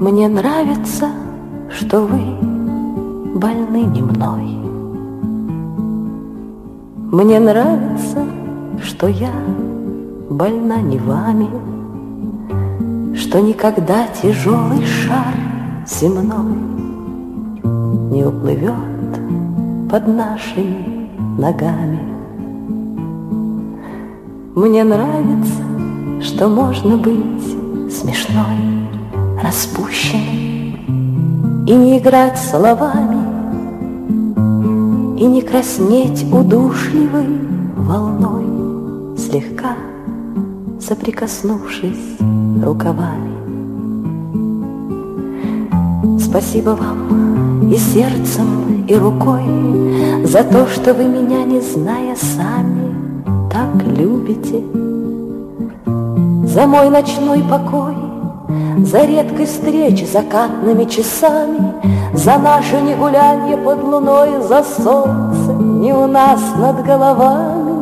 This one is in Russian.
Мне нравится, что вы больны не мной. Мне нравится, что я больна не вами, что никогда тяжелый шар земной не уплывет под нашими ногами. Мне нравится, что можно быть смешной, распущенной и не играть словами, и не краснеть удушливой волной, слегка соприкоснувшись рукавами. Спасибо вам и сердцем, и рукой за то, что вы меня, не зная сами, так любите. За мой ночной покой, за редкость встреч закатными часами, за наше негулянье под луной, за солнце не у нас над головами.